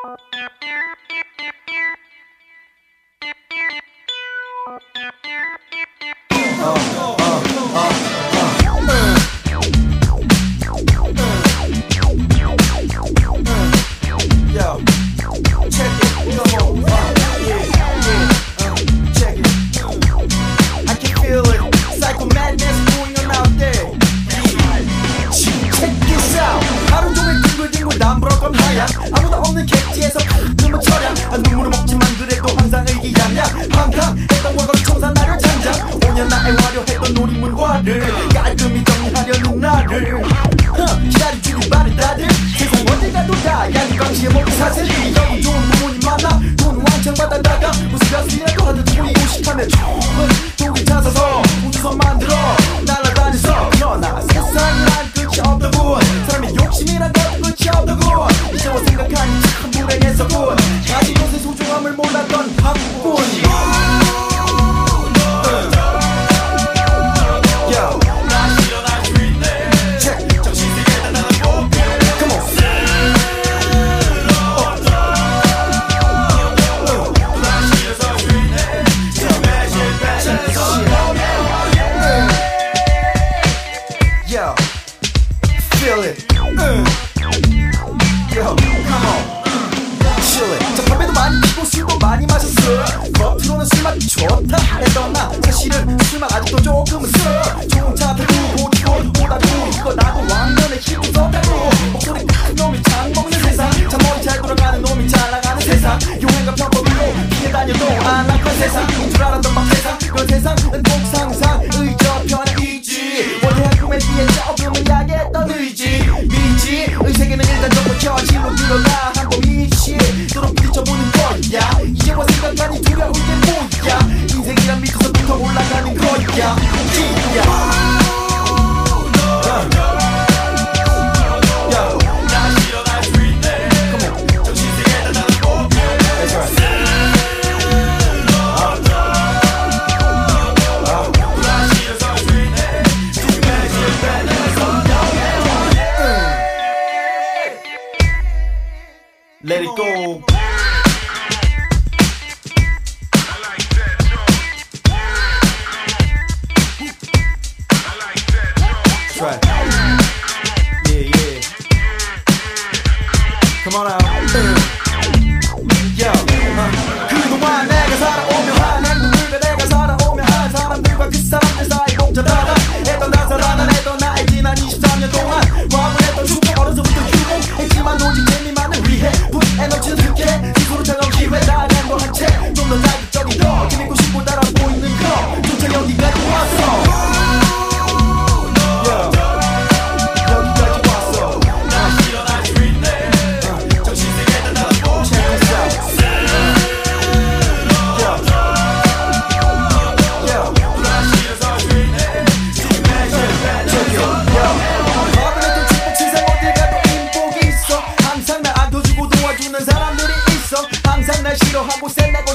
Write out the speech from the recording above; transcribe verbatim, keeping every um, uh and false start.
아무도 없는 객지에서 눈물 처량 눈물을 먹지만 그래도 항상 의기양양 황당했던 과거를 청산 나를 장장 오 년 나의 화려했던 놀이문화를 깔끔히 정리하려는 나를 기다려주길 바래 다들 세상 어디 가도 다 양방시에 먹는 사슬이 너무 좋은 부모님 만나 돈 왕창 받아다가 무슨 가수이라도 하듯 돈이 오식하며 좋은 독이 찾아서 우주선 만들어 날아다녔어 그러나 세상이란 끝이 없더군 사람의 욕심이란 건 끝이 없더군 이제와 생각하니 참 불행했었군 가진 것의 소중함을 몰랐던 한국군 Feel it. Uh. Yo, come on. Chill it. 자, 담배도 많이 피고 술도 많이 마셨어. 겉으로는 술맛 좋다 했던 나 사실은 술맛 아직도 조금은 써. 좋은 차 타고 고치고 오다고 이거 나도 왕년에 힘도 썼다고 목소리 큰 놈이 잘 먹는 세상 자 머리 잘 돌아가는 놈이 잘 나가는 세상 유행과 편법으로 피해 다녀도 안락한 세상인 줄 알았던 막 세상 그 세상은 꼭 상상 의저편에 있지 원래한 꿈에 뒤에 조금은 약했던 의지 미지 의세계는 일단 접고 현실로 들어가 한번 미치 너로 부딪혀보는 거야 이제와 생각하니 두려운 게 뭐야 인생이란 밑에서부터 올라가는 거야 야 Let it go. Try. Yeah, yeah. Come on out. Yo. 그동안 내가 살아오며 한 행동들과 내가 살아오며 한 사람들과 그 사람들 사이 복잡하다 했던 나 살아난 했던 나의 지난 이십삼 년 동안 과분했던 축복 어려서부터 유혹했지만 오직 재미만을 위해 에너지는 함께 스스로 차가운 기회 다 양보한 채 좀 더 자극적인 거 재밌고 싶고 따라 보이는 거 조차 여기까지 왔어 yeah. 여기까지 왔어 다시 일어날 수 있네 uh. 정신 세계다 나도 check this out yeah. yeah. 다시 일어날 수 있네 지금 imagine check it yeah. 과분했던 축복 세상 어딜 가도 인복이 있어 항상 날 안겨주고 도와주는 사람들이 있어 항상 날 싫어하고 센